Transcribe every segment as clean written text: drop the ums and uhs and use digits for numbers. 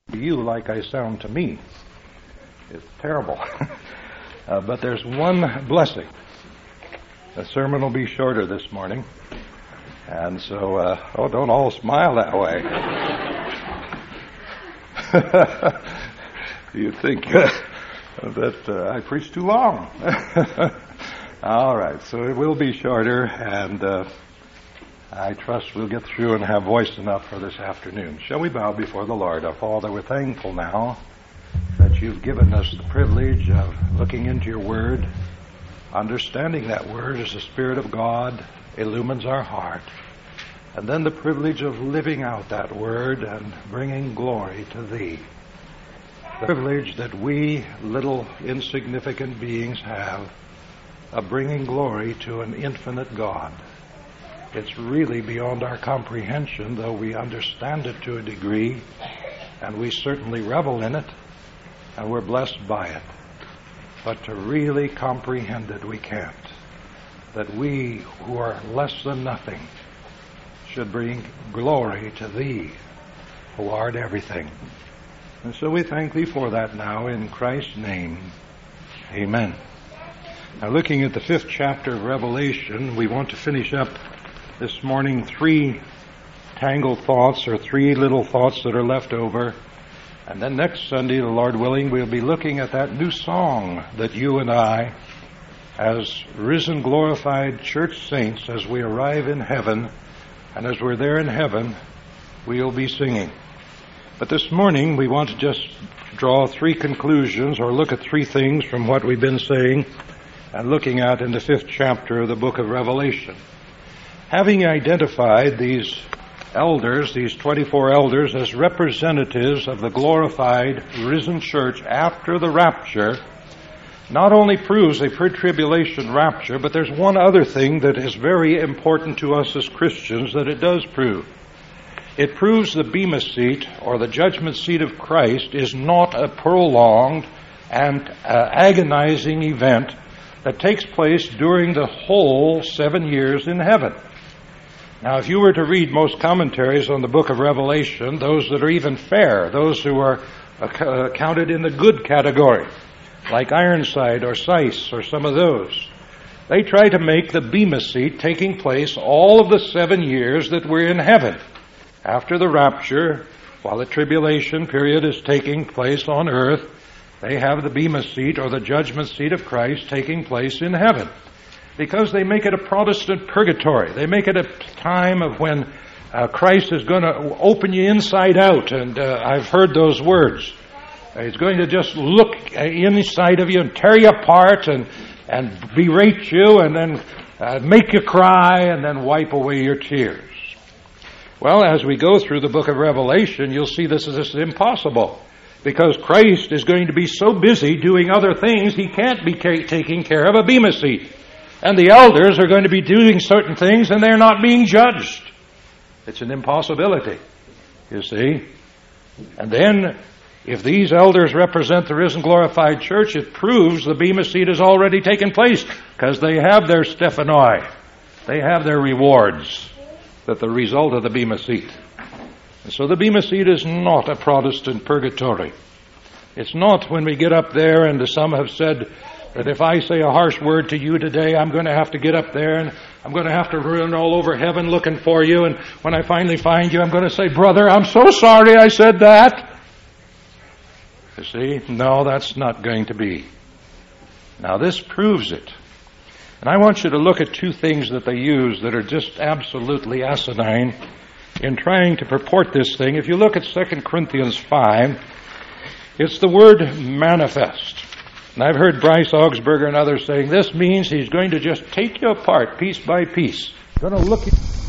to you like I sound to me. It's terrible. But there's one blessing. The sermon will be shorter this morning. And so, don't all smile that way. You think that I preach too long. All right, so it will be shorter, and I trust we'll get through and have voice enough for this afternoon. Shall we bow before the Lord? Our Father, we're thankful now that you've given us the privilege of looking into your Word, understanding that Word as the Spirit of God illumines our heart, and then the privilege of living out that Word and bringing glory to Thee. The privilege that we, little insignificant beings, have of bringing glory to an infinite God. It's really beyond our comprehension, though we understand it to a degree, and we certainly revel in it, and we're blessed by it. But to really comprehend it, we can't. That we, who are less than nothing, should bring glory to Thee, who art everything. And so we thank Thee for that now, in Christ's name. Amen. Now, looking at the 5th chapter of Revelation, we want to finish up this morning 3 tangled thoughts, or 3 little thoughts that are left over. And then next Sunday, the Lord willing, we'll be looking at that new song that you and I, as risen, glorified church saints, as we arrive in heaven, and as we're there in heaven, we'll be singing. But this morning, we want to just draw 3 conclusions, or look at 3 things from what we've been saying and looking at in the 5th chapter of the book of Revelation. Having identified these elders, these 24 elders, as representatives of the glorified, risen church after the rapture, not only proves a pre-tribulation rapture, but there's one other thing that is very important to us as Christians that it does prove. It proves the Bema seat, or the judgment seat of Christ, is not a prolonged and agonizing event that takes place during the whole 7 years in heaven. Now, if you were to read most commentaries on the book of Revelation, those that are even fair, those who are counted in the good category, like Ironside or Seiss or some of those, they try to make the Bema seat taking place all of the 7 years that we're in heaven. After the rapture, while the tribulation period is taking place on earth, they have the Bema seat, or the judgment seat of Christ, taking place in heaven. Because they make it a Protestant purgatory. They make it a time of when Christ is going to open you inside out. And I've heard those words. He's going to just look inside of you and tear you apart and berate you and then make you cry and then wipe away your tears. Well, as we go through the book of Revelation, you'll see this is impossible. Because Christ is going to be so busy doing other things, He can't be taking care of a Bema seat. And the elders are going to be doing certain things and they're not being judged. It's an impossibility, you see. And then, if these elders represent the risen glorified church, it proves the Bema seat has already taken place, because they have their Stephanoi. They have their rewards, that the result of the Bema seat. And so the Bema seat is not a Protestant purgatory. It's not when we get up there, and some have said that if I say a harsh word to you today, I'm going to have to get up there and I'm going to have to run all over heaven looking for you. And when I finally find you, I'm going to say, brother, I'm so sorry I said that. You see, no, that's not going to be. Now, this proves it. And I want you to look at 2 things that they use that are just absolutely asinine in trying to purport this thing. If you look at 2 Corinthians 5, it's the word manifest. And I've heard Bryce Augsburger and others saying this means He's going to just take you apart piece by piece. He's going to look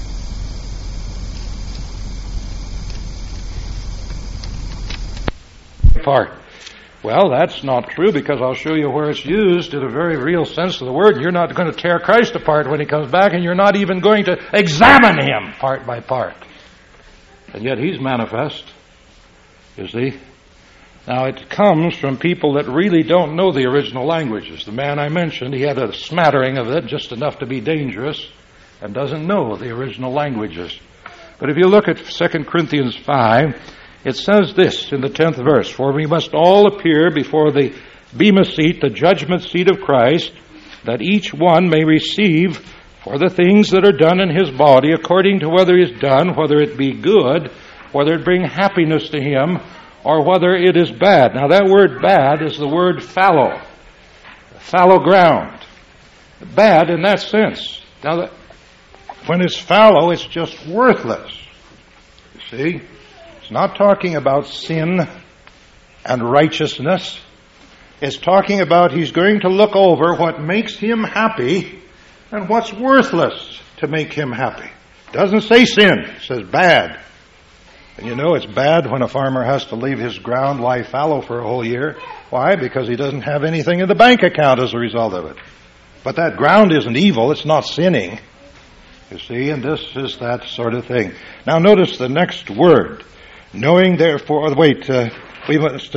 apart. Well, that's not true, because I'll show you where it's used in a very real sense of the word. You're not going to tear Christ apart when He comes back, and you're not even going to examine Him part by part. And yet He's manifest, you see. Now, it comes from people that really don't know the original languages. The man I mentioned, he had a smattering of it, just enough to be dangerous, and doesn't know the original languages. But if you look at 2 Corinthians 5, It says this in the 10th verse, "For we must all appear before the bema seat, the judgment seat of Christ, that each one may receive for the things that are done in his body, according to whether he is done, whether it be good, whether it bring happiness to him, or whether it is bad." Now that word bad is the word fallow ground. Bad in that sense. Now, when it's fallow, it's just worthless. You see? It's not talking about sin and righteousness. It's talking about he's going to look over what makes him happy and what's worthless to make him happy. It doesn't say sin. It says bad. And you know it's bad when a farmer has to leave his ground lie fallow for a whole year. Why? Because he doesn't have anything in the bank account as a result of it. But that ground isn't evil. It's not sinning. You see, and this is that sort of thing. Now notice the next word. Knowing therefore, we must,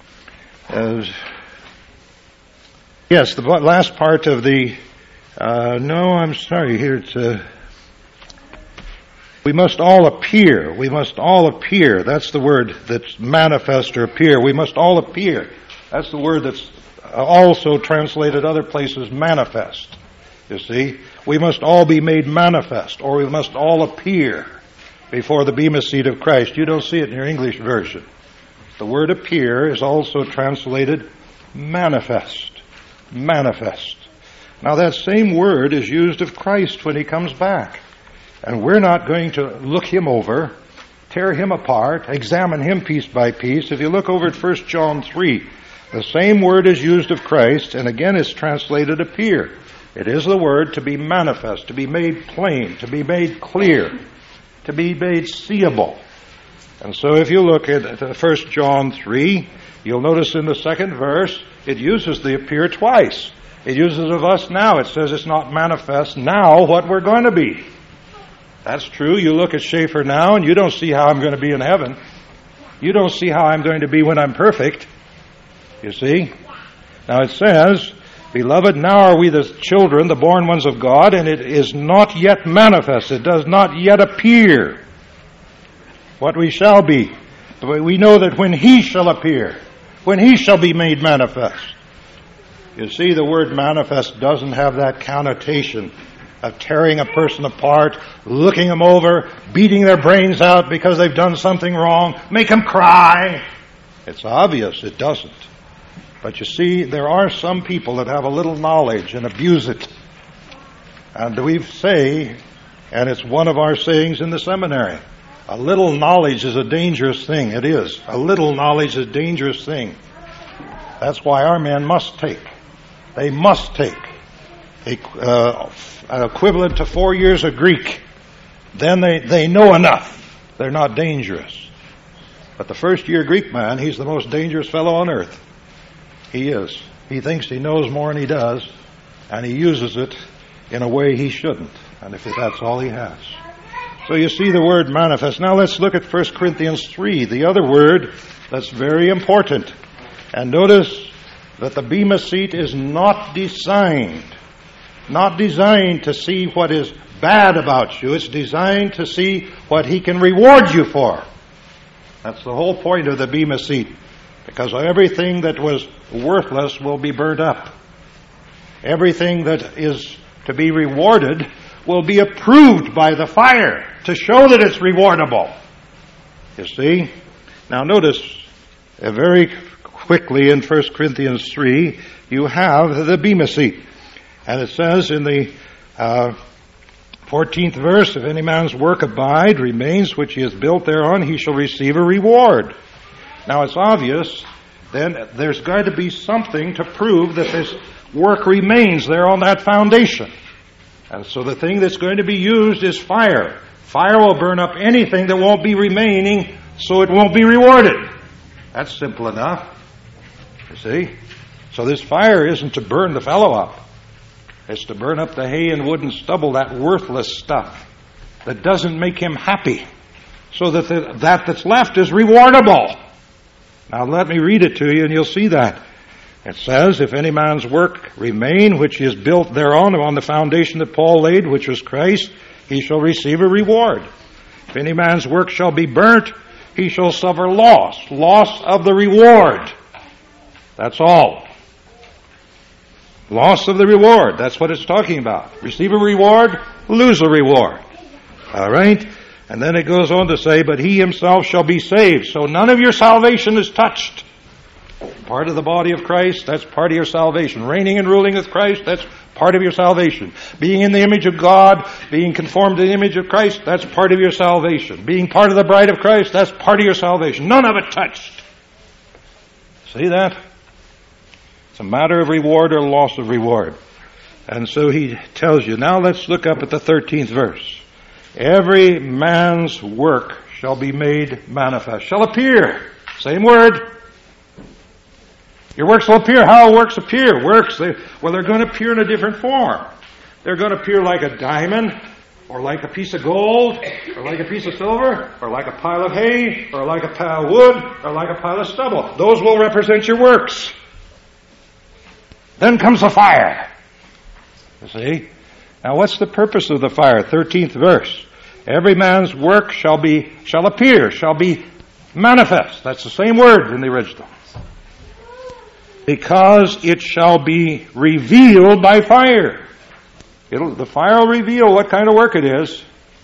yes, the last part of the, here it's, we must all appear. We must all appear. That's the word that's manifest or appear. We must all appear. That's the word that's also translated other places manifest. You see, we must all be made manifest, or we must all appear before the bema seat of Christ. You don't see it in your English version. The word appear is also translated manifest. Manifest. Now that same word is used of Christ when he comes back. And we're not going to look him over, tear him apart, examine him piece by piece. If you look over at 1 John 3, the same word is used of Christ, and again it's translated appear. It is the word to be manifest, to be made plain, to be made clear, to be made seeable. And so if you look at 1 John 3, you'll notice in the second verse, it uses the appear twice. It uses of us now. It says it's not manifest now what we're going to be. That's true. You look at Schaefer now and you don't see how I'm going to be in heaven. You don't see how I'm going to be when I'm perfect. You see? Now it says, "Beloved, now are we the children, the born ones of God, and it is not yet manifest." It does not yet appear what we shall be. But we know that when he shall appear, when he shall be made manifest. You see, the word manifest doesn't have that connotation of tearing a person apart, looking them over, beating their brains out because they've done something wrong, make them cry. It's obvious it doesn't. But you see, there are some people that have a little knowledge and abuse it. And we say, and it's one of our sayings in the seminary, a little knowledge is a dangerous thing. It is. A little knowledge is a dangerous thing. That's why our men must take. They must take an equivalent to 4 years of Greek. Then they know enough. They're not dangerous. But the first year Greek man, he's the most dangerous fellow on earth. He is. He thinks he knows more than he does, and he uses it in a way he shouldn't. And if that's all he has. So you see the word manifest. Now let's look at 1 Corinthians 3, the other word that's very important. And notice that the bema seat is not designed to see what is bad about you. It's designed to see what he can reward you for. That's the whole point of the bema seat. Because everything that was worthless will be burnt up. Everything that is to be rewarded will be approved by the fire to show that it's rewardable. You see? Now notice, very quickly in 1 Corinthians 3, you have the bema seat. And it says in the 14th verse, "If any man's work abide, remains, which he has built thereon, he shall receive a reward." Now it's obvious, then there's going to be something to prove that this work remains there on that foundation. And so the thing that's going to be used is fire. Fire will burn up anything that won't be remaining, so it won't be rewarded. That's simple enough. You see? So this fire isn't to burn the fellow up. It's to burn up the hay and wood and stubble, that worthless stuff that doesn't make him happy, so that that's left is rewardable. Now let me read it to you and you'll see that. It says, "If any man's work remain, which is built thereon, on the foundation that Paul laid, which was Christ, he shall receive a reward. If any man's work shall be burnt, he shall suffer loss. Loss of the reward. That's all. Loss of the reward. That's what it's talking about. Receive a reward, lose a reward. All right? And then it goes on to say, but he himself shall be saved. So none of your salvation is touched. Part of the body of Christ, that's part of your salvation. Reigning and ruling with Christ, that's part of your salvation. Being in the image of God, being conformed to the image of Christ, that's part of your salvation. Being part of the bride of Christ, that's part of your salvation. None of it touched. See that? It's a matter of reward or loss of reward. And so he tells you. Now let's look up at the 13th verse. Every man's work shall be made manifest. Shall appear. Same word. Your works will appear. How works appear? They're going to appear in a different form. They're going to appear like a diamond, or like a piece of gold, or like a piece of silver, or like a pile of hay, or like a pile of wood, or like a pile of stubble. Those will represent your works. Then comes the fire. You see? Now what's the purpose of the fire? 13th verse. Every man's work shall appear, shall be manifest. That's the same word in the original. Because it shall be revealed by fire. The fire will reveal what kind of work it is.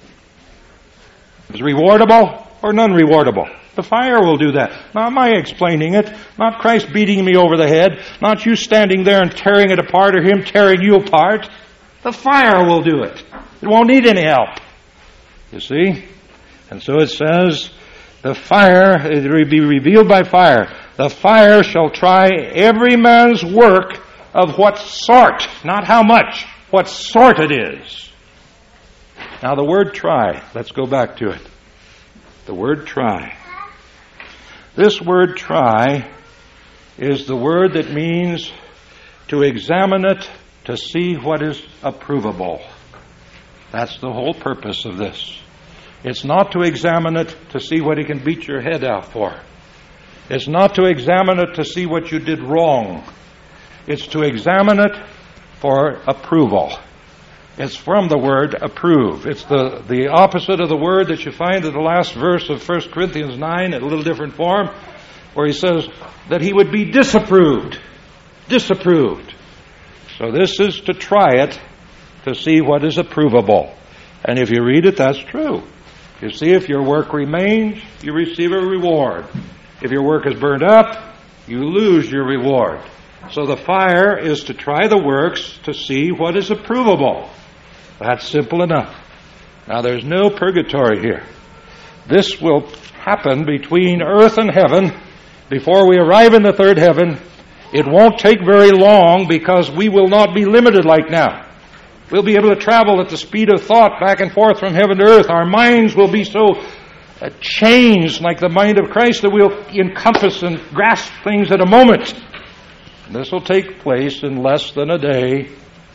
Is it rewardable or non-rewardable? The fire will do that. Not my explaining it, not Christ beating me over the head, not you standing there and tearing it apart or him tearing you apart. The fire will do it. It won't need any help. You see? And so it says, the fire, it will be revealed by fire. The fire shall try every man's work of what sort, not how much, what sort it is. Now the word try, let's go back to it. The word try. This word try is the word that means to examine it, to see what is approvable. That's the whole purpose of this. It's not to examine it to see what he can beat your head out for. It's not to examine it to see what you did wrong. It's to examine it for approval. It's from the word approve. It's the opposite of the word that you find in the last verse of 1 Corinthians 9 in a little different form, where he says that he would be disapproved. Disapproved. So this is to try it to see what is approvable. And if you read it, that's true. You see, if your work remains, you receive a reward. If your work is burned up, you lose your reward. So the fire is to try the works to see what is approvable. That's simple enough. Now there's no purgatory here. This will happen between earth and heaven before we arrive in the third heaven. It won't take very long because we will not be limited like now. We'll be able to travel at the speed of thought back and forth from heaven to earth. Our minds will be so changed like the mind of Christ that we'll encompass and grasp things at a moment. And this will take place in less than a day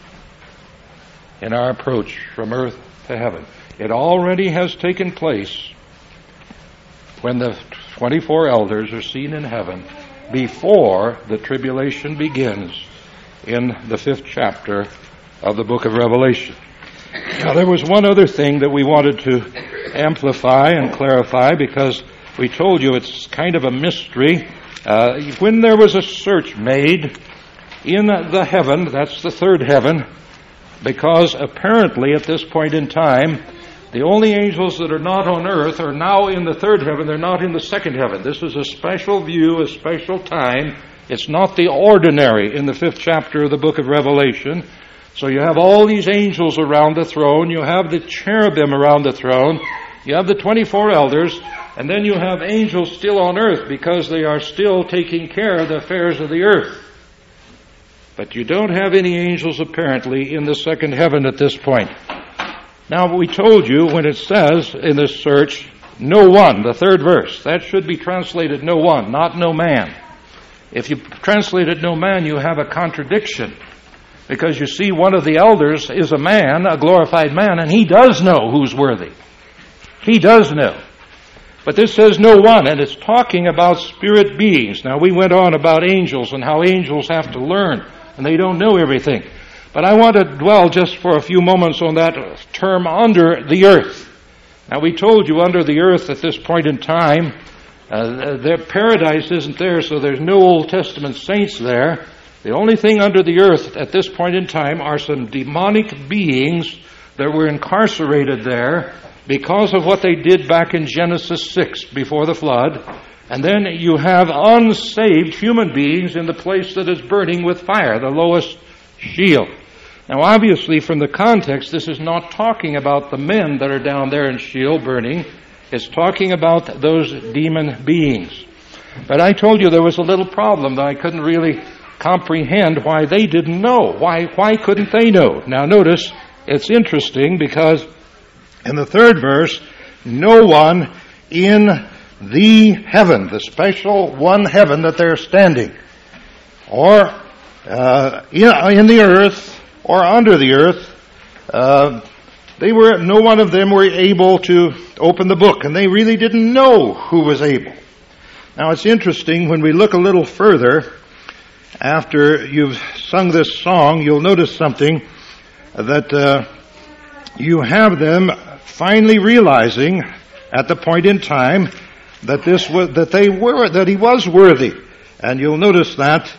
in our approach from earth to heaven. It already has taken place when the 24 elders are seen in heaven before the tribulation begins in the 5th chapter of the book of Revelation. Now there was one other thing that we wanted to amplify and clarify, because we told you it's kind of a mystery. When there was a search made in the heaven, that's the third heaven, because apparently at this point in time, the only angels that are not on earth are now in the third heaven. They're not in the second heaven. This is a special view, a special time. It's not the ordinary in the 5th chapter of the book of Revelation. So you have all these angels around the throne. You have the cherubim around the throne. You have the 24 elders. And then you have angels still on earth because they are still taking care of the affairs of the earth. But you don't have any angels apparently in the second heaven at this point. Now we told you when it says in this search, no one, the third verse, that should be translated no one, not no man. If you translate it no man, you have a contradiction. Because you see, one of the elders is a man, a glorified man, and he does know who's worthy. He does know. But this says no one, and it's talking about spirit beings. Now we went on about angels and how angels have to learn, and they don't know everything. But I want to dwell just for a few moments on that term, under the earth. Now we told you under the earth at this point in time Their paradise isn't there, so there's no Old Testament saints there. The only thing under the earth at this point in time are some demonic beings that were incarcerated there because of what they did back in Genesis 6 before the flood. And then you have unsaved human beings in the place that is burning with fire, the lowest Sheol. Now, obviously, from the context, this is not talking about the men that are down there in Sheol burning. It's talking about those demon beings. But I told you there was a little problem that I couldn't really comprehend why they didn't know. Why couldn't they know? Now, notice, it's interesting because in the third verse, no one in the heaven, the special one heaven that they're standing, or in the earth, or under the earth, no one of them were able to open the book, and they really didn't know who was able. Now it's interesting, when we look a little further, after you've sung this song, you'll notice something, that you have them finally realizing at the point in time that that he was worthy. And you'll notice that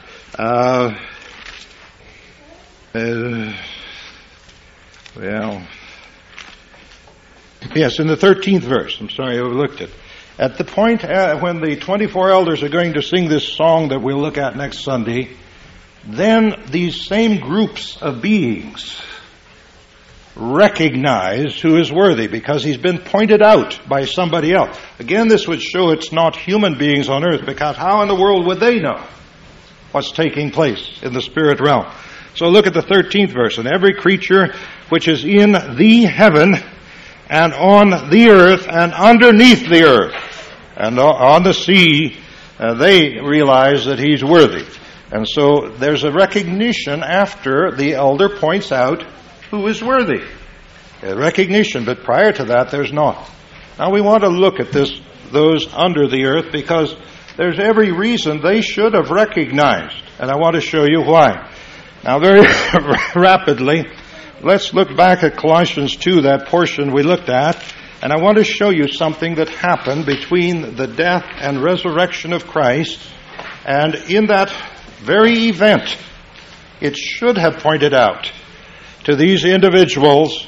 yes, in the 13th verse. I'm sorry, I overlooked it. At the point when the 24 elders are going to sing this song that we'll look at next Sunday, then these same groups of beings recognize who is worthy because he's been pointed out by somebody else. Again, this would show it's not human beings on earth, because how in the world would they know what's taking place in the spirit realm? So look at the 13th verse. And every creature which is in the heaven and on the earth and underneath the earth and on the sea, they realize that he's worthy. And so there's a recognition after the elder points out who is worthy. A recognition, but prior to that there's not. Now we want to look at those under the earth, because there's every reason they should have recognized. And I want to show you why. Now very rapidly, let's look back at Colossians 2, that portion we looked at, and I want to show you something that happened between the death and resurrection of Christ. And in that very event, it should have pointed out to these individuals,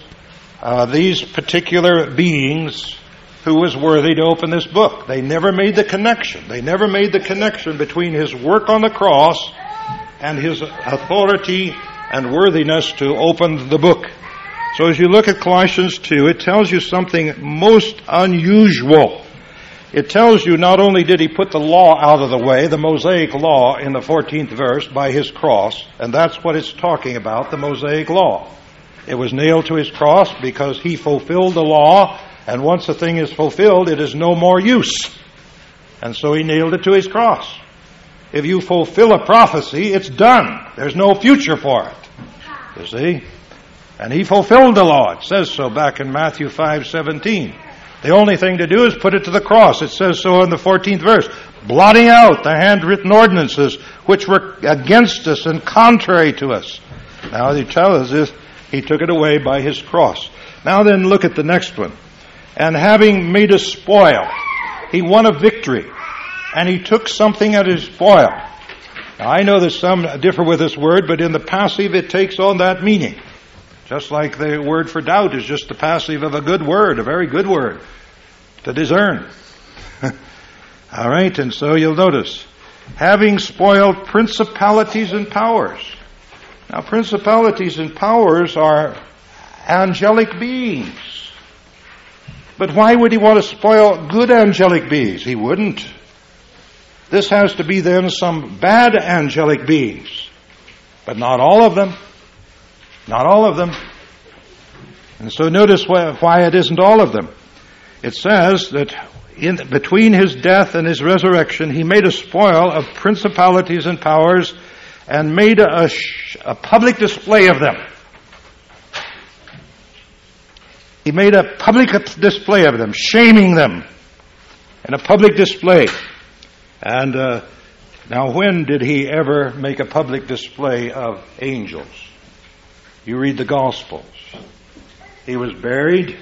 these particular beings, who was worthy to open this book. They never made the connection. They never made the connection between his work on the cross and his authority and worthiness to open the book. So as you look at Colossians 2, it tells you something most unusual. It tells you not only did he put the law out of the way, the Mosaic law in the 14th verse, by his cross, and that's what it's talking about, the Mosaic law. It was nailed to his cross because he fulfilled the law, and once a thing is fulfilled, it is no more use. And so he nailed it to his cross. If you fulfill a prophecy, it's done. There's no future for it. You see? And he fulfilled the law. It says so back in Matthew 5:17. The only thing to do is put it to the cross. It says so in the 14th verse. Blotting out the handwritten ordinances which were against us and contrary to us. Now he tells us this, he took it away by his cross. Now then look at the next one. And having made a spoil, he won a victory. And he took something at his spoil. Now I know that some differ with this word, but in the passive it takes on that meaning. Just like the word for doubt is just the passive of a good word, a very good word, to discern. All right, and so you'll notice, having spoiled principalities and powers. Now, principalities and powers are angelic beings. But why would he want to spoil good angelic beings? He wouldn't. This has to be then some bad angelic beings. But not all of them. Not all of them. And so notice why it isn't all of them. It says that between his death and his resurrection, he made a spoil of principalities and powers and made a public display of them. He made a public display of them, shaming them in a public display. And now when did he ever make a public display of angels? You read the Gospels. He was buried.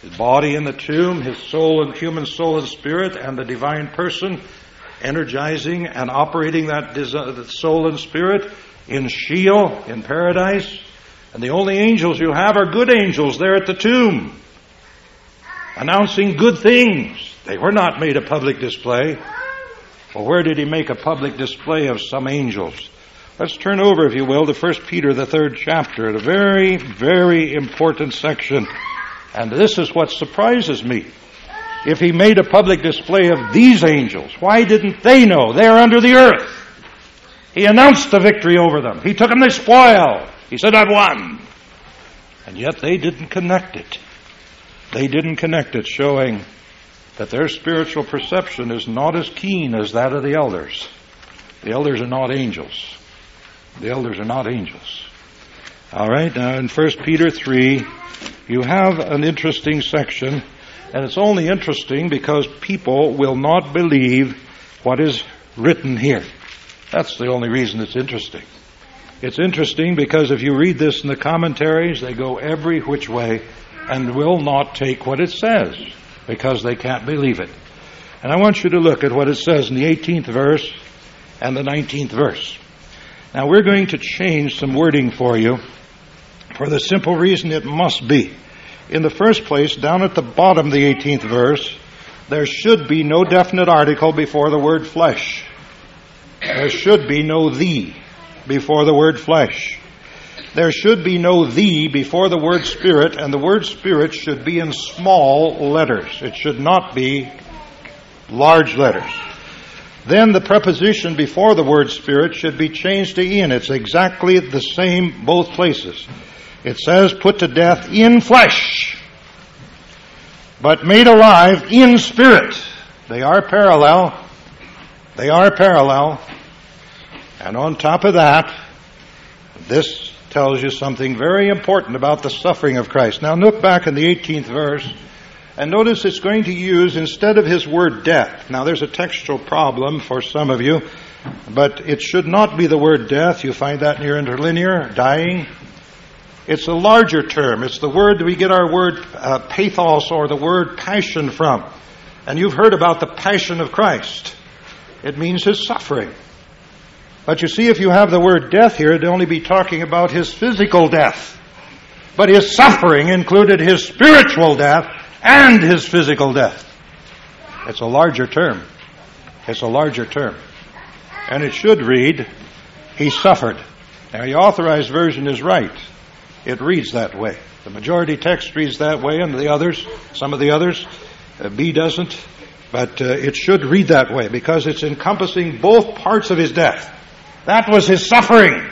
His body in the tomb, his soul and human soul and spirit, and the divine person energizing and operating that soul and spirit in Sheol, in paradise. And the only angels you have are good angels there at the tomb, announcing good things. They were not made a public display. Well, where did he make a public display of some angels? Let's turn over, if you will, to 1 Peter, the 3rd chapter, a very, very important section. And this is what surprises me. If he made a public display of these angels, why didn't they know? They're under the earth. He announced the victory over them. He took them the spoil. He said, I've won. And yet they didn't connect it. They didn't connect it, showing that their spiritual perception is not as keen as that of the elders. The elders are not angels. The elders are not angels. All right, now in 1 Peter 3, you have an interesting section, and it's only interesting because people will not believe what is written here. That's the only reason it's interesting. It's interesting because if you read this in the commentaries, they go every which way and will not take what it says because they can't believe it. And I want you to look at what it says in the 18th verse and the 19th verse. Now we're going to change some wording for you for the simple reason it must be. In the first place, down at the bottom of the 18th verse, there should be no definite article before the word flesh. There should be no thee before the word flesh. There should be no thee before the word spirit, and the word spirit should be in small letters. It should not be large letters. Then the preposition before the word spirit should be changed to in. It's exactly the same both places. It says put to death in flesh, but made alive in spirit. They are parallel. They are parallel. And on top of that, this tells you something very important about the suffering of Christ. Now look back in the 18th verse, and notice it's going to use, instead of his word death. Now there's a textual problem for some of you, but it should not be the word death. You find that in your interlinear, dying. It's a larger term. It's the word that we get our word pathos or the word passion from. And you've heard about the passion of Christ. It means his suffering. But you see, if you have the word death here, it'd only be talking about his physical death. But his suffering included his spiritual death and his physical death. It's a larger term. It's a larger term. And it should read, he suffered. Now, the authorized version is right. It reads that way. The majority text reads that way, and the others, some of the others, B doesn't. But it should read that way because it's encompassing both parts of his death. That was his suffering.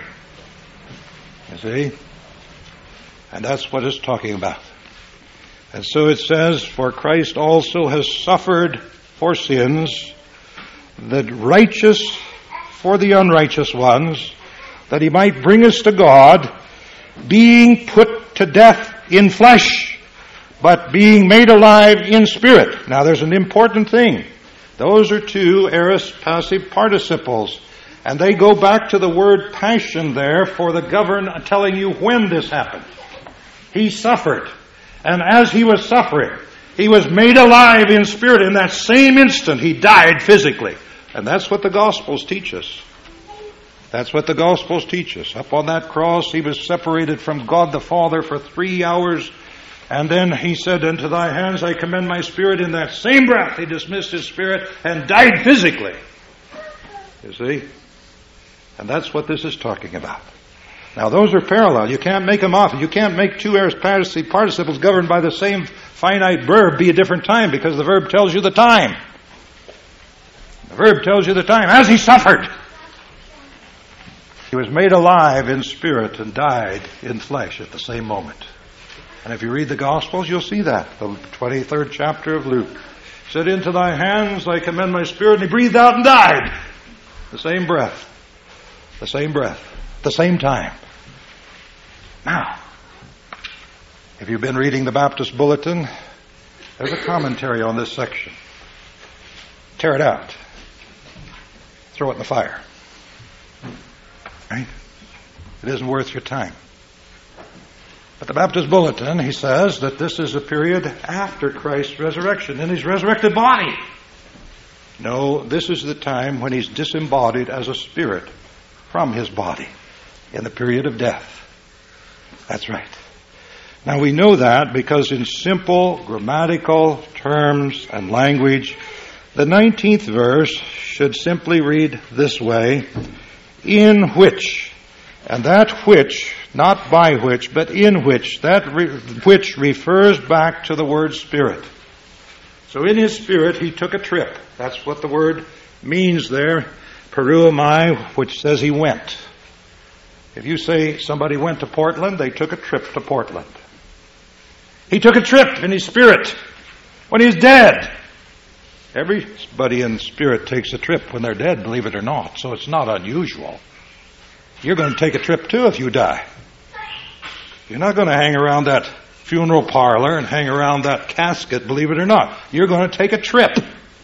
You see? And that's what it's talking about. And so it says, for Christ also has suffered for sins, the righteous for the unrighteous ones, that he might bring us to God, being put to death in flesh, but being made alive in spirit. Now there's an important thing. Those are two aorist passive participles. And they go back to the word passion there for the governor telling you when this happened. He suffered. And as he was suffering, he was made alive in spirit. In that same instant, he died physically. And that's what the Gospels teach us. That's what the Gospels teach us. Up on that cross, he was separated from God the Father for 3 hours. And then he said, into thy hands I commend my spirit. In that same breath, he dismissed his spirit and died physically. You see? And that's what this is talking about. Now, those are parallel. You can't make them off. You can't make two aorist passive participles governed by the same finite verb be a different time because the verb tells you the time. The verb tells you the time. As he suffered, he was made alive in spirit and died in flesh at the same moment. And if you read the Gospels, you'll see that. The 23rd chapter of Luke. Said, into thy hands I commend my spirit. And he breathed out and died. The same breath. The same breath. The same time. Now, if you've been reading the Baptist Bulletin, there's a commentary on this section. Tear it out. Throw it in the fire. Right? It isn't worth your time. At the Baptist Bulletin, he says that this is a period after Christ's resurrection in his resurrected body. No, this is the time when he's disembodied as a spirit from his body in the period of death. That's right. Now we know that because in simple grammatical terms and language, the 19th verse should simply read this way, in which, and that which, not by which, but in which, which refers back to the word spirit. So in his spirit, he took a trip. That's what the word means there, peruamai, which says he went. If you say somebody went to Portland, they took a trip to Portland. He took a trip in his spirit when he's dead. Everybody in spirit takes a trip when they're dead, believe it or not, so it's not unusual. You're going to take a trip too if you die. You're not going to hang around that funeral parlor and hang around that casket, believe it or not. You're going to take a trip.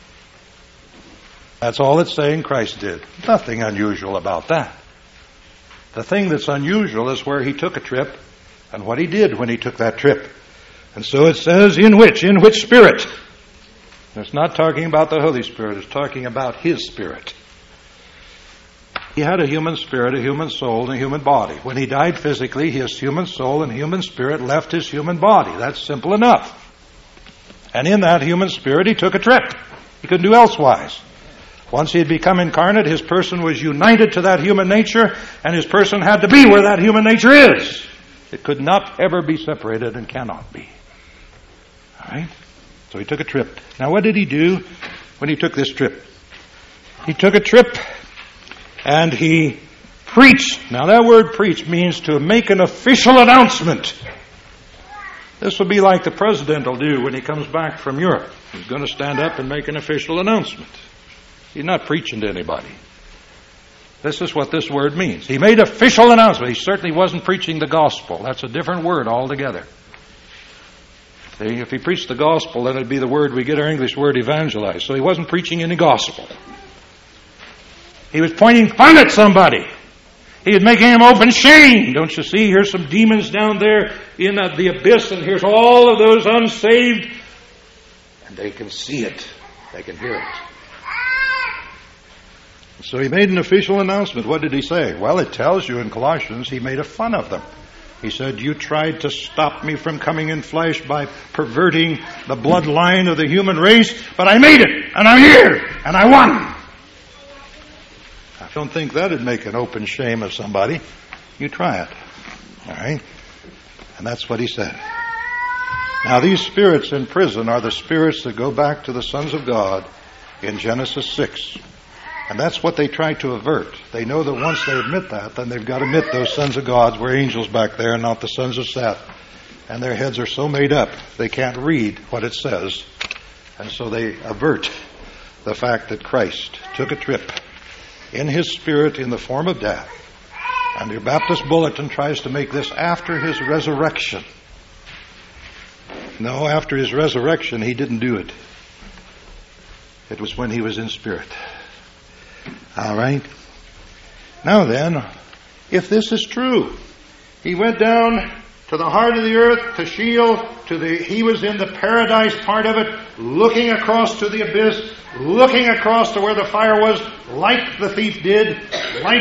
That's all it's saying Christ did. Nothing unusual about that. The thing that's unusual is where he took a trip and what he did when he took that trip. And so it says, in which spirit? It's not talking about the Holy Spirit, it's talking about his spirit. He had a human spirit, a human soul, and a human body. When he died physically, his human soul and human spirit left his human body. That's simple enough. And in that human spirit, he took a trip. He couldn't do elsewise. Once he had become incarnate, his person was united to that human nature, and his person had to be where that human nature is. It could not ever be separated and cannot be. All right? So he took a trip. Now what did he do when he took this trip? He took a trip and he preached. Now that word preach means to make an official announcement. This will be like the president will do when he comes back from Europe. He's going to stand up and make an official announcement. He's not preaching to anybody. This is what this word means. He made official announcement. He certainly wasn't preaching the gospel. That's a different word altogether. If he preached the gospel, then it'd be the word we get our English word evangelize. So he wasn't preaching any gospel. He was pointing fun at somebody. He was making him open shame. Don't you see? Here's some demons down there in the abyss, and here's all of those unsaved. And they can see it. They can hear it. So he made an official announcement. What did he say? Well, it tells you in Colossians he made a fun of them. He said, you tried to stop me from coming in flesh by perverting the bloodline of the human race, but I made it, and I'm here, and I won. I don't think that'd make an open shame of somebody. You try it. All right? And that's what he said. Now, these spirits in prison are the spirits that go back to the sons of God in Genesis 6. And that's what they try to avert. They know that once they admit that, then they've got to admit those sons of God were angels back there and not the sons of Seth. And their heads are so made up, they can't read what it says. And so they avert the fact that Christ took a trip in his spirit in the form of death. And your Baptist Bulletin tries to make this after his resurrection. No, after his resurrection, he didn't do it. It was when he was in spirit. All right. Now then, if this is true, he went down to the heart of the earth, to Sheol, he was in the paradise part of it, looking across to the abyss, looking across to where the fire was, like the thief did, like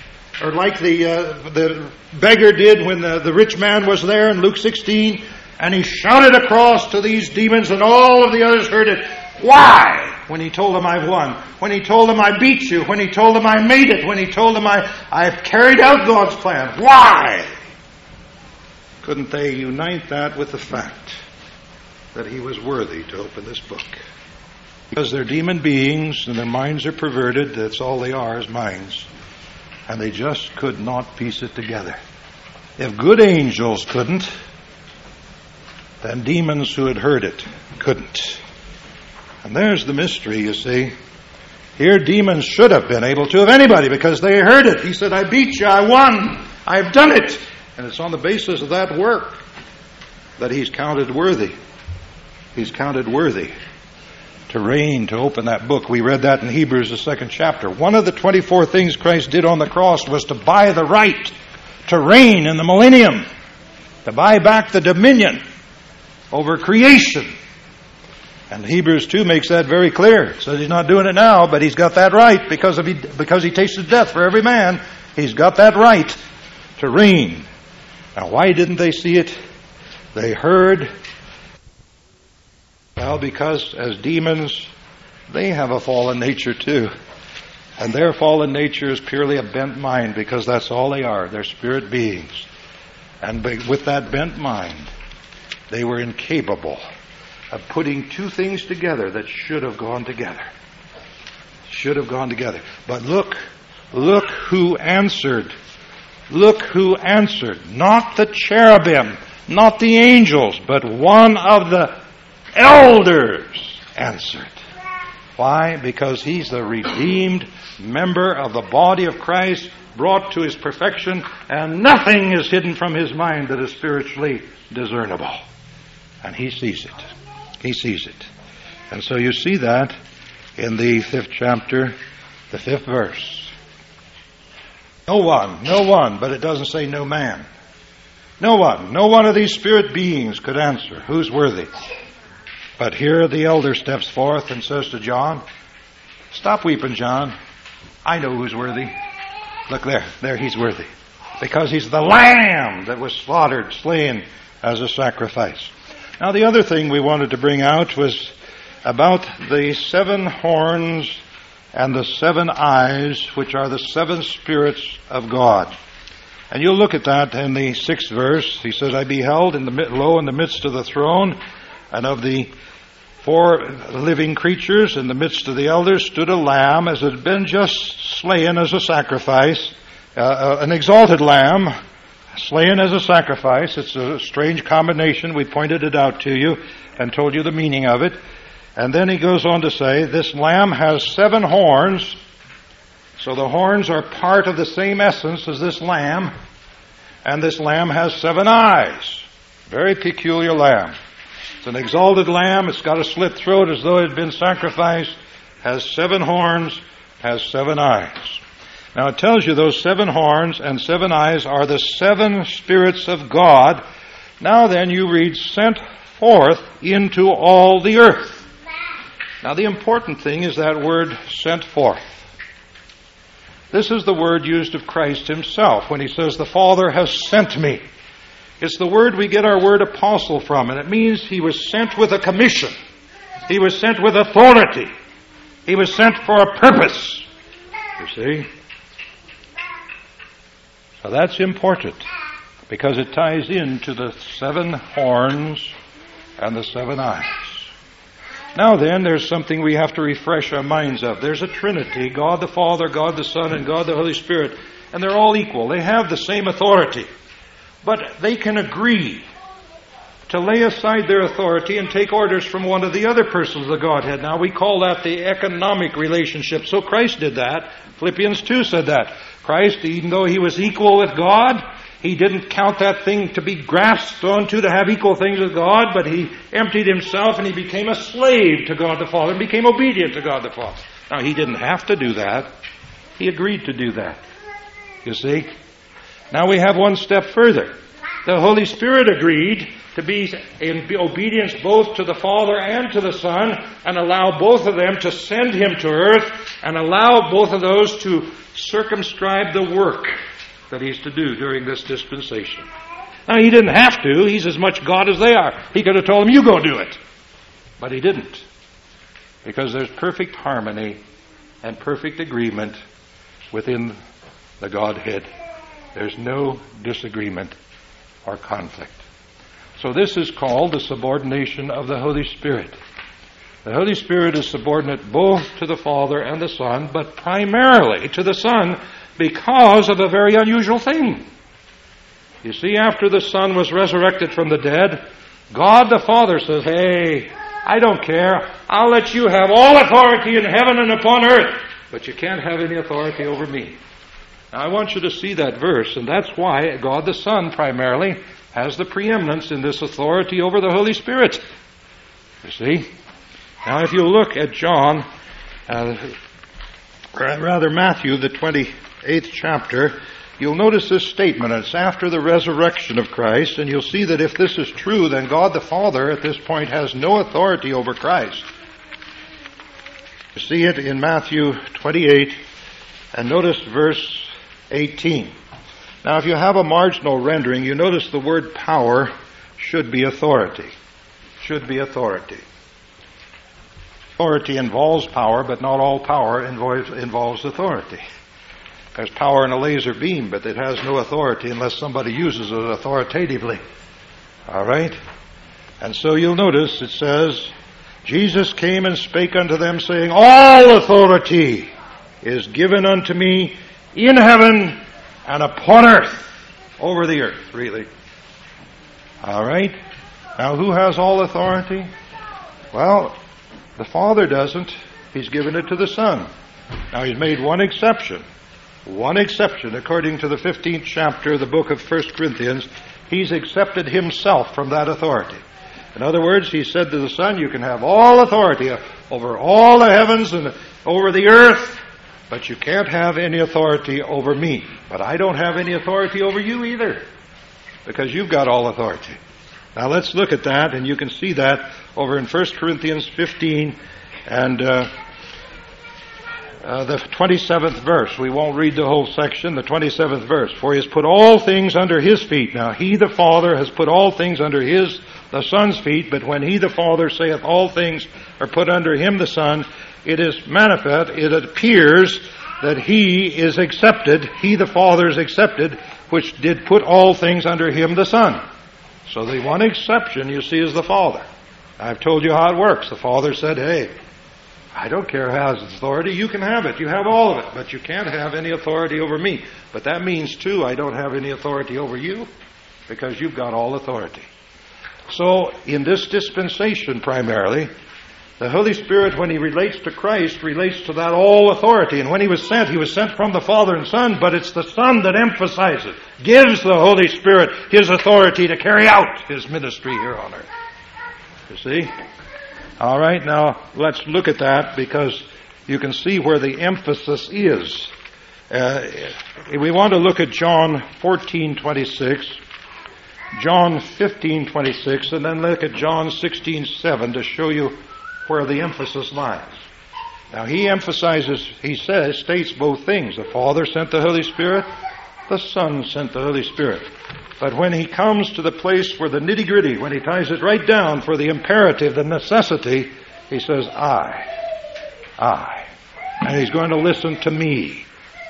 the beggar did when the rich man was there in Luke 16, and he shouted across to these demons, and all of the others heard it. Why? When he told them I've won, when he told them I beat you, when he told them I made it, when he told them I've carried out God's plan. Why? Couldn't they unite that with the fact that he was worthy to open this book? Because they're demon beings and their minds are perverted. That's all they are, is minds. And they just could not piece it together. If good angels couldn't, then demons who had heard it couldn't. And there's the mystery, you see. Here demons should have been able to, of anybody, because they heard it. He said, I beat you, I won, I've done it. And it's on the basis of that work that he's counted worthy. He's counted worthy to reign, to open that book. We read that in Hebrews, the 2nd chapter. One of the 24 things Christ did on the cross was to buy the right to reign in the millennium. to buy back the dominion over creation. And Hebrews 2 makes that very clear. It says he's not doing it now, but he's got that right because he tasted death for every man. He's got that right to reign. Now, why didn't they see it? They heard. Well, because as demons, they have a fallen nature too. And their fallen nature is purely a bent mind, because that's all they are. They're spirit beings. And with that bent mind, they were incapable of putting two things together that should have gone together. Should have gone together. But look who answered. Look who answered. Not the cherubim, not the angels, but one of the elders answered. Why? Because he's the redeemed member of the body of Christ, brought to his perfection, and nothing is hidden from his mind that is spiritually discernible. And he sees it. He sees it. And so you see that in the 5th chapter, the 5th verse. No one, but it doesn't say no man. No one of these spirit beings could answer, who's worthy? But here the elder steps forth and says to John, stop weeping, John. I know who's worthy. Look there he's worthy. Because he's the lamb that was slaughtered, slain as a sacrifice. Now the other thing we wanted to bring out was about the 7 horns and the 7 eyes, which are the 7 spirits of God. And you'll look at that in the 6th verse. He says, I beheld lo in the midst of the throne, and of the 4 living creatures in the midst of the elders stood a lamb, as it had been just slain as a sacrifice, an exalted lamb, slain as a sacrifice. It's a strange combination. We pointed it out to you and told you the meaning of it. And then he goes on to say, this lamb has 7 horns. So the horns are part of the same essence as this lamb. And this lamb has 7 eyes. Very peculiar lamb. It's an exalted lamb. It's got a slit throat as though it had been sacrificed. Has 7 horns. Has 7 eyes. Now it tells you those 7 horns and 7 eyes are the 7 spirits of God. Now then you read, sent forth into all the earth. Now the important thing is that word, sent forth. This is the word used of Christ himself when he says, the Father has sent me. It's the word we get our word apostle from, and it means he was sent with a commission. He was sent with authority. He was sent for a purpose. You see? So that's important, because it ties into the 7 horns and the 7 eyes. Now then, there's something we have to refresh our minds of. There's a Trinity, God the Father, God the Son, and God the Holy Spirit. And they're all equal. They have the same authority. But they can agree to lay aside their authority and take orders from one of the other persons of the Godhead. Now, we call that the economic relationship. So Christ did that. Philippians 2 said that. Christ, even though he was equal with God, he didn't count that thing to be grasped onto to have equal things with God, but he emptied himself and he became a slave to God the Father and became obedient to God the Father. Now, he didn't have to do that. He agreed to do that. You see? Now we have one step further. The Holy Spirit agreed to be in obedience both to the Father and to the Son, and allow both of them to send him to earth, and allow both of those to circumscribe the work that he's to do during this dispensation. Now, he didn't have to. He's as much God as they are. He could have told them, you go do it. But he didn't. Because there's perfect harmony and perfect agreement within the Godhead. There's no disagreement or conflict. So this is called the subordination of the Holy Spirit. The Holy Spirit is subordinate both to the Father and the Son, but primarily to the Son because of a very unusual thing. You see, after the Son was resurrected from the dead, God the Father says, hey, I don't care. I'll let you have all authority in heaven and upon earth, but you can't have any authority over me. Now, I want you to see that verse, and that's why God the Son primarily has the preeminence in this authority over the Holy Spirit. You see? Now, if you look at Matthew, the 28th chapter, you'll notice this statement. It's after the resurrection of Christ, and you'll see that if this is true, then God the Father at this point has no authority over Christ. You see it in Matthew 28, and notice verse 18. Now, if you have a marginal rendering, you notice the word power should be authority. Should be authority. Authority involves power, but not all power involves authority. There's power in a laser beam, but it has no authority unless somebody uses it authoritatively. All right? And so you'll notice it says, Jesus came and spake unto them, saying, all authority is given unto me in heaven and upon earth. Over the earth, really. All right? Now, who has all authority? Well, the Father doesn't. He's given it to the Son. Now, He's made one exception. One exception, according to the 15th chapter of the book of 1 Corinthians. He's accepted Himself from that authority. In other words, He said to the Son, you can have all authority over all the heavens and over the earth, but you can't have any authority over me. But I don't have any authority over you either, because you've got all authority. Now let's look at that, and you can see that over in 1 Corinthians 15 and the 27th verse. We won't read the whole section, the 27th verse. For He has put all things under His feet. Now He, the Father, has put all things under the Son's feet, but when He, the Father, saith all things are put under Him, the Son, it is manifest, it appears that He is accepted, He, the Father, is accepted, which did put all things under Him, the Son. So the one exception, you see, is the Father. I've told you how it works. The Father said, hey, I don't care who has authority. You can have it. You have all of it. But you can't have any authority over me. But that means, too, I don't have any authority over you, because you've got all authority. So, in this dispensation, primarily, the Holy Spirit, when He relates to Christ, relates to that all authority. And when He was sent from the Father and Son, but it's the Son that emphasizes, gives the Holy Spirit His authority to carry out His ministry here on earth. You see? All right, now let's look at that, because you can see where the emphasis is. We want to look at John 14:26, John 15:26, and then look at John 16:7 to show you where the emphasis lies. Now he states both things. The Father sent the Holy Spirit, the Son sent the Holy Spirit. But when he comes to the place for the nitty-gritty, when he ties it right down for the imperative, the necessity, he says, I. And he's going to listen to me,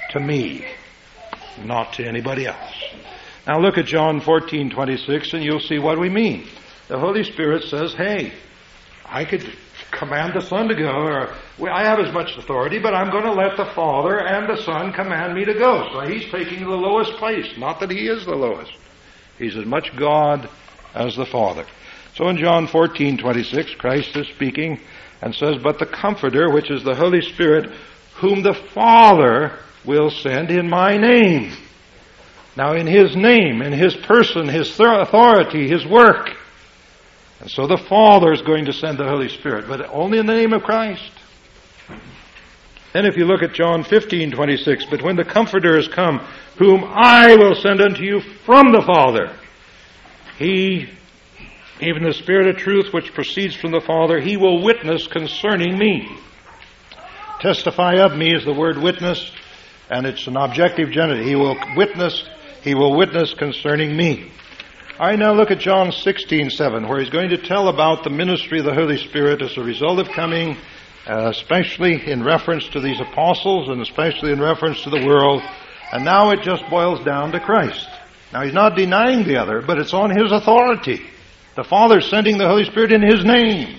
not to anybody else. Now look at John 14:26 and you'll see what we mean. The Holy Spirit says, hey, I could command the Son to go, or I have as much authority, but I'm going to let the Father and the Son command me to go. So He's taking the lowest place. Not that He is the lowest. He's as much God as the Father. So in John 14:26, Christ is speaking and says, but the Comforter, which is the Holy Spirit, whom the Father will send in my name. Now in His name, in His person, His authority, His work. And so the Father is going to send the Holy Spirit, but only in the name of Christ. Then if you look at John 15:26, but when the Comforter is come, whom I will send unto you from the Father, He, even the Spirit of truth which proceeds from the Father, He will witness concerning me. Testify of me is the word witness, and it's an objective genitive. He will witness concerning me. All right, now look at John 16:7, where He's going to tell about the ministry of the Holy Spirit as a result of coming, especially in reference to these apostles and especially in reference to the world. And now it just boils down to Christ. Now He's not denying the other, but it's on His authority. The Father's sending the Holy Spirit in His name.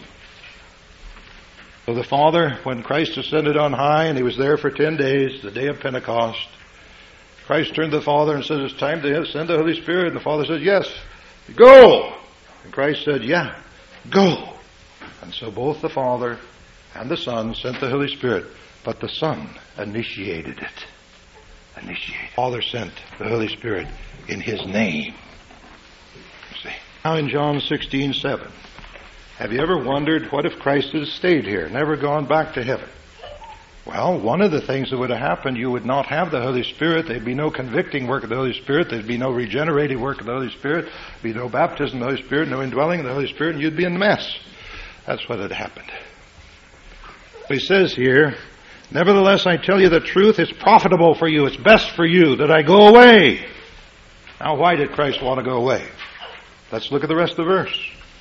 So the Father, when Christ ascended on high and He was there for 10 days, the day of Pentecost, Christ turned to the Father and said, it's time to send the Holy Spirit. And the Father said, yes, go. And Christ said, yeah, go. And so both the Father and the Son sent the Holy Spirit, but the Son initiated it. The Father sent the Holy Spirit in His name. You see. Now in John 16:7, have you ever wondered what if Christ had stayed here, never gone back to heaven? Well, one of the things that would have happened, you would not have the Holy Spirit. There'd be no convicting work of the Holy Spirit. There'd be no regenerating work of the Holy Spirit. There'd be no baptism of the Holy Spirit, no indwelling of the Holy Spirit, and you'd be in a mess. That's what had happened. He says here, nevertheless, I tell you the truth, it's profitable for you, it's best for you that I go away. Now, why did Christ want to go away? Let's look at the rest of the verse.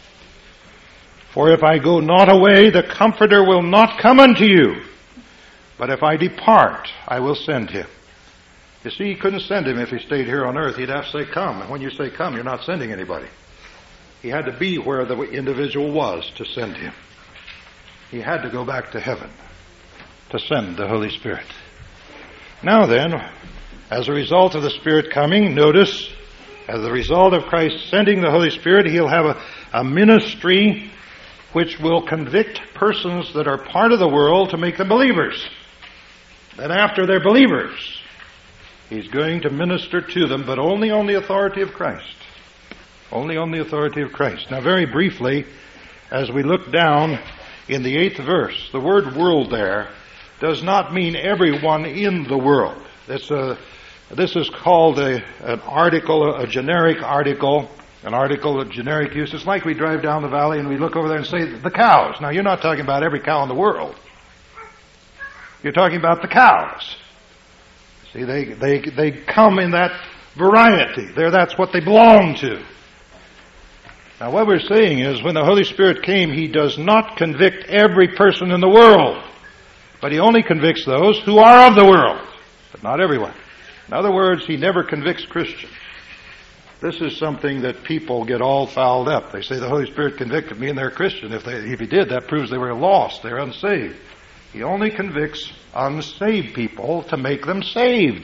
For if I go not away, the Comforter will not come unto you. But if I depart, I will send him. You see, he couldn't send him if he stayed here on earth. He'd have to say, come. And when you say come, you're not sending anybody. He had to be where the individual was to send him. He had to go back to heaven to send the Holy Spirit. Now then, as a result of the Spirit coming, notice, as a result of Christ sending the Holy Spirit, he'll have a ministry which will convict persons that are part of the world to make them believers. Then after they're believers, he's going to minister to them, but only on the authority of Christ. Only on the authority of Christ. Now very briefly, as we look down in the 8th verse, the word world there does not mean everyone in the world. This is called an article, a generic article, an article of generic use. It's like we drive down the valley and we look over there and say, the cows. Now you're not talking about every cow in the world. You're talking about the cows. See, they come in that variety. That's what they belong to. Now what we're saying is, when the Holy Spirit came, he does not convict every person in the world. But he only convicts those who are of the world. But not everyone. In other words, he never convicts Christians. This is something that people get all fouled up. They say the Holy Spirit convicted me and they're a Christian. If he did, that proves they were lost. They're unsaved. He only convicts unsaved people to make them saved.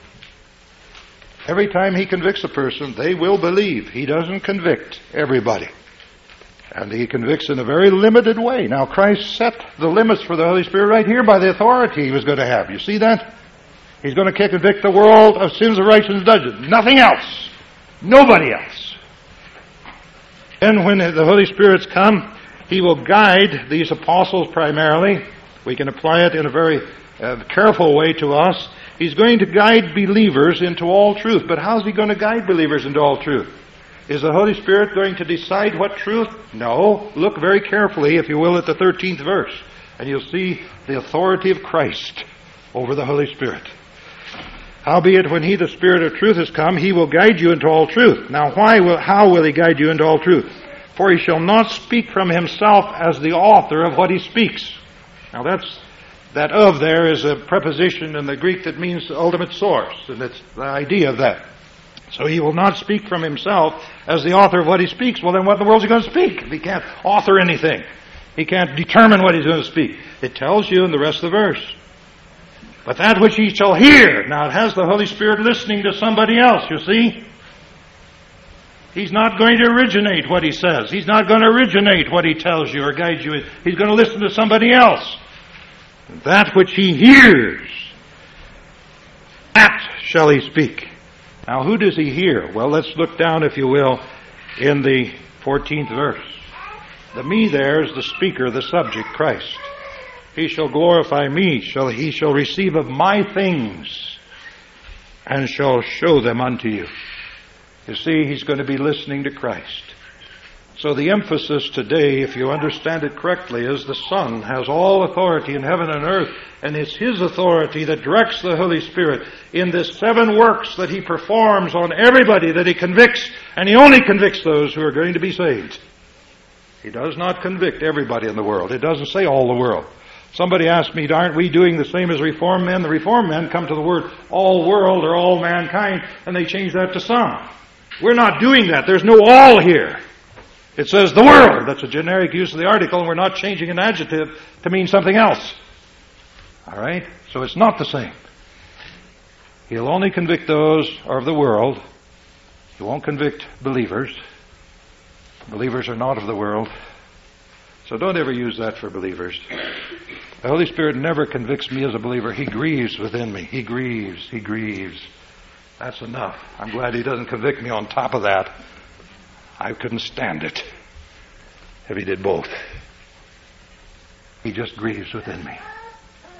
Every time he convicts a person, they will believe. He doesn't convict everybody. And he convicts in a very limited way. Now, Christ set the limits for the Holy Spirit right here by the authority he was going to have. You see that? He's going to convict the world of sins of righteousness and judgment. Nothing else. Nobody else. And when the Holy Spirit's come, he will guide these apostles primarily. We can apply it in a very careful way to us. He's going to guide believers into all truth. But how's he going to guide believers into all truth? Is the Holy Spirit going to decide what truth? No. Look very carefully, if you will, at the 13th verse. And you'll see the authority of Christ over the Holy Spirit. Howbeit, when he, the Spirit of truth, is come, he will guide you into all truth. Now, how will he guide you into all truth? For he shall not speak from himself as the author of what he speaks. Now, that of there is a preposition in the Greek that means ultimate source, and it's the idea of that. So he will not speak from himself as the author of what he speaks. Well, then what in the world is he going to speak if he can't author anything? He can't determine what he's going to speak. It tells you in the rest of the verse. But that which ye shall hear. Now it has the Holy Spirit listening to somebody else, you see. He's not going to originate what he says. He's not going to originate what he tells you or guides you. He's going to listen to somebody else. That which he hears, that shall he speak. Now who does he hear? Well, let's look down, if you will, in the 14th verse. The me there is the speaker, the subject, Christ. He shall glorify me, he shall receive of my things, and shall show them unto you. You see, he's going to be listening to Christ. So the emphasis today, if you understand it correctly, is the Son has all authority in heaven and earth, and it's his authority that directs the Holy Spirit in the 7 works that he performs on everybody that he convicts, and he only convicts those who are going to be saved. He does not convict everybody in the world. It doesn't say all the world. Somebody asked me, aren't we doing the same as Reformed men? The Reformed men come to the word all world or all mankind, and they change that to some. We're not doing that. There's no all here. It says the world. That's a generic use of the article, and we're not changing an adjective to mean something else. All right? So it's not the same. He'll only convict those of the world. He won't convict believers. Believers are not of the world. So don't ever use that for believers. The Holy Spirit never convicts me as a believer. He grieves within me. He grieves. He grieves. That's enough. I'm glad he doesn't convict me on top of that. I couldn't stand it if he did both. He just grieves within me.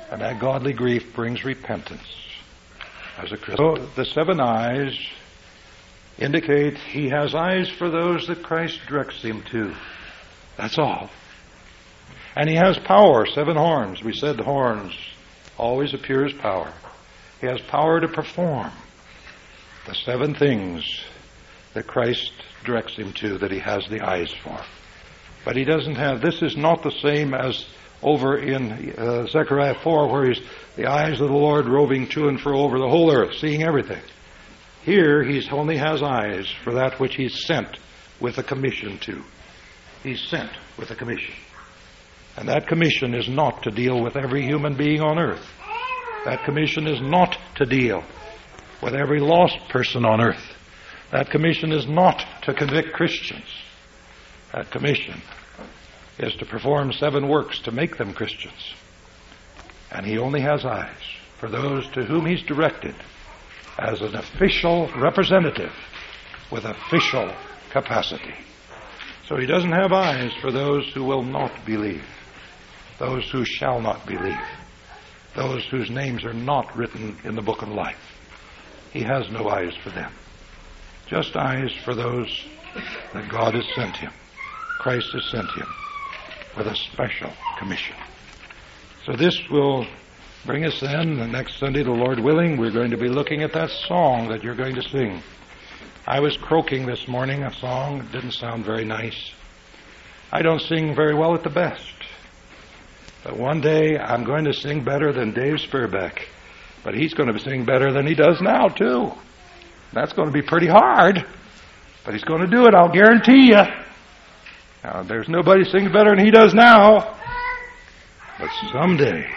And that godly grief brings repentance as a Christian. So the 7 eyes indicate he has eyes for those that Christ directs him to. That's all. And he has power, 7 horns. We said horns always appear as power. He has power to perform the 7 things that Christ directs him to, that he has the eyes for. But he doesn't have, this is not the same as over in Zechariah 4, where he's the eyes of the Lord roving to and fro over the whole earth, seeing everything. Here he only has eyes for that which he's sent with a commission to. He's sent with a commission. And that commission is not to deal with every human being on earth. That commission is not to deal with every lost person on earth. That commission is not to convict Christians. That commission is to perform 7 works to make them Christians. And he only has eyes for those to whom he's directed as an official representative with official capacity. So he doesn't have eyes for those who will not believe, those who shall not believe, those whose names are not written in the book of life. He has no eyes for them. Just eyes for those that God has sent him. Christ has sent him with a special commission. So this will bring us then, the next Sunday, the Lord willing, we're going to be looking at that song that you're going to sing. I was croaking this morning a song. It didn't sound very nice. I don't sing very well at the best. But one day I'm going to sing better than Dave Spurbeck. But he's going to sing better than he does now, too. That's going to be pretty hard. But he's going to do it, I'll guarantee you. Now, there's nobody sings better than he does now. But someday,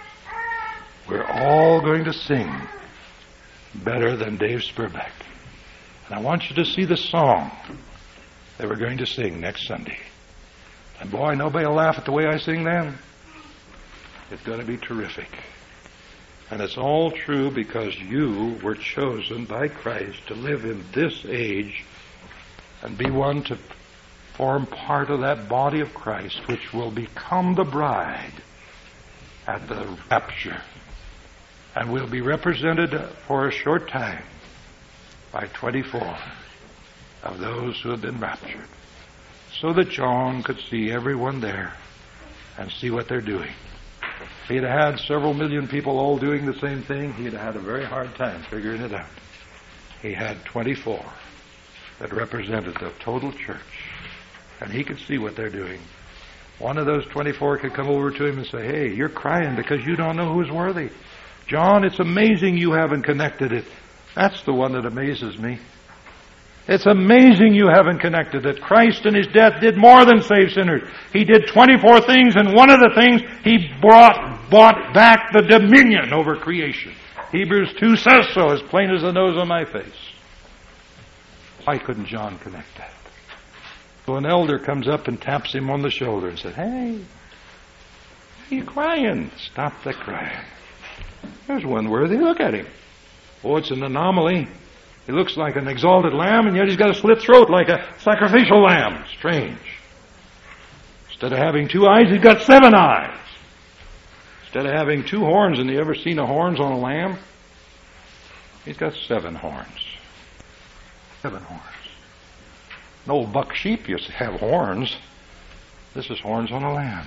we're all going to sing better than Dave Spurbeck. And I want you to see the song that we're going to sing next Sunday. And boy, nobody will laugh at the way I sing then. It's going to be terrific. And it's all true because you were chosen by Christ to live in this age and be one to form part of that body of Christ, which will become the bride at the rapture, and will be represented for a short time by 24 of those who have been raptured, so that John could see everyone there and see what they're doing. If he'd had several million people all doing the same thing, he'd have had a very hard time figuring it out. He had 24 that represented the total church, and he could see what they're doing. One of those 24 could come over to him and say, "Hey, you're crying because you don't know who's worthy. John, it's amazing you haven't connected it." That's the one that amazes me. It's amazing you haven't connected that Christ in his death did more than save sinners. He did 24 things, and one of the things, he bought back the dominion over creation. Hebrews 2 says so, as plain as the nose on my face. Why couldn't John connect that? So an elder comes up and taps him on the shoulder and says, "Hey, are you crying? Stop the crying. There's one worthy. Look at him. Oh, it's an anomaly. He looks like an exalted lamb, and yet he's got a slit throat like a sacrificial lamb. Strange. Instead of having 2 eyes, he's got 7 eyes. Instead of having 2 horns, and you ever seen the horns on a lamb? He's got 7 horns. 7 horns. An old buck sheep used to have horns. This is horns on a lamb.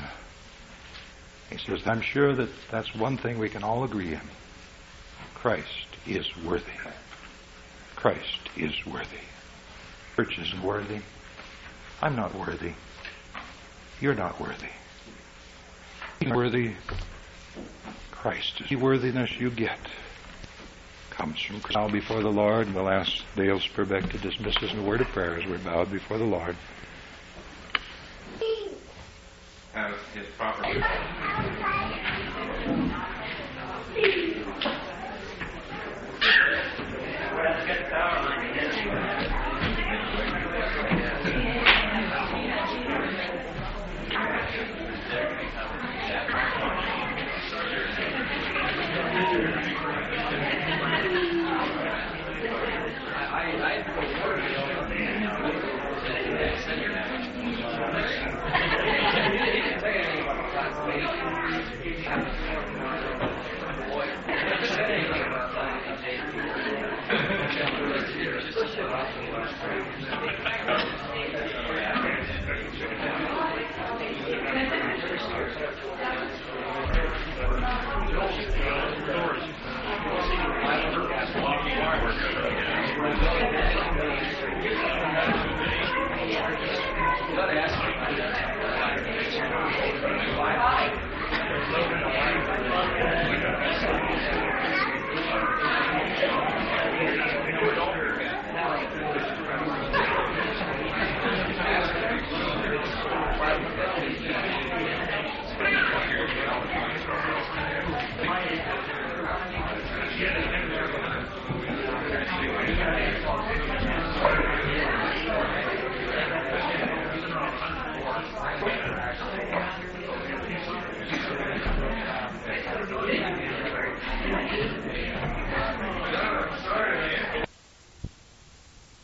He says, I'm sure that that's one thing we can all agree in. Christ is worthy. Christ is worthy. Church isn't worthy. I'm not worthy. You're not worthy. You're worthy. Christ is. The worthiness you get comes from Christ. Now before the Lord, and we'll ask Dale Spurbeck to dismiss us in a word of prayer as we're bowed before the Lord. As his proper.